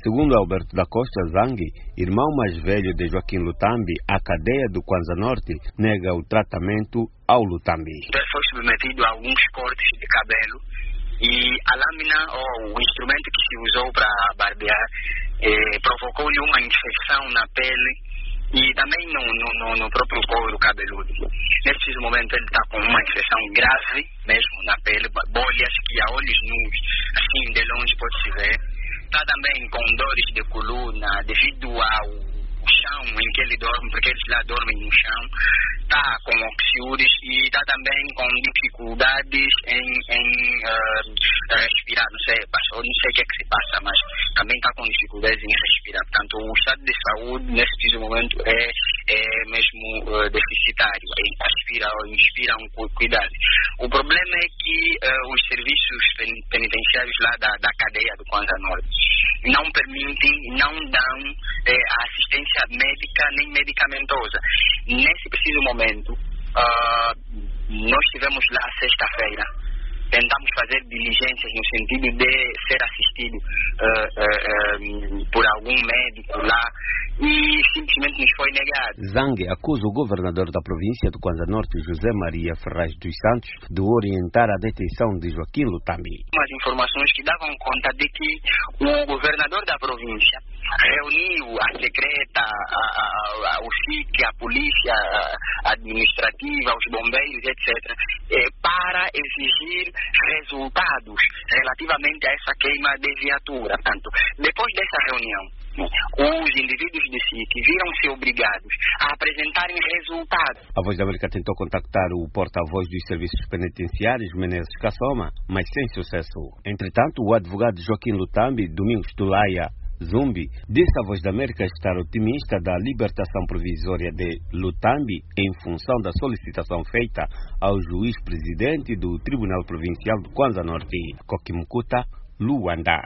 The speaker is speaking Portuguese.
Segundo Alberto da Costa Zangue, irmão mais velho de Joaquim Lutambi, a cadeia do Kwanza Norte nega o tratamento ao Lutambi. Ele foi submetido a alguns cortes de cabelo e a lâmina ou o instrumento que se usou para barbear provocou-lhe uma infecção na pele e também no próprio couro cabeludo. Nesse momento ele está com uma infecção grave mesmo na pele, bolhas que a olhos nus, assim de longe pode-se ver. Está também com dores de coluna devido ao chão em que ele dorme, porque eles lá dormem no chão. Está com oxiúris e está também com dificuldades em respirar. Não sei o que é que se passa, mas também está com dificuldades em respirar. Portanto, o estado de saúde nesse momento é mesmo deficitário. Aspira ou inspira cuidado. O problema é que os serviços penitenciários lá da cadeia do Kwanza Norte não permitem, não dão assistência médica nem medicamentosa. Nesse preciso momento, nós estivemos lá sexta-feira, tentamos fazer diligências no sentido de ser assistido por algum médico lá e simplesmente nos foi negado. Zangue acusa o governador da província do Kwanza Norte, José Maria Ferraz dos Santos, de orientar a detenção de Joaquim Lutambi. Umas informações que davam conta de que o governador da província reuniu a secreta, o SIC, a polícia administrativa, os bombeiros, etc., para exigir resultados relativamente a essa queima de viatura. Portanto, depois dessa reunião, os indivíduos de SIC viram-se obrigados a apresentarem resultados. A Voz da América tentou contactar o porta-voz dos serviços penitenciários, Menezes Kassoma, mas sem sucesso. Entretanto, o advogado Joaquim Lutambi, Domingos Tulaia Zumbi, disse à Voz da América estar otimista da libertação provisória de Lutambi em função da solicitação feita ao juiz-presidente do Tribunal Provincial do Kwanza Norte, Kokimkuta Luanda.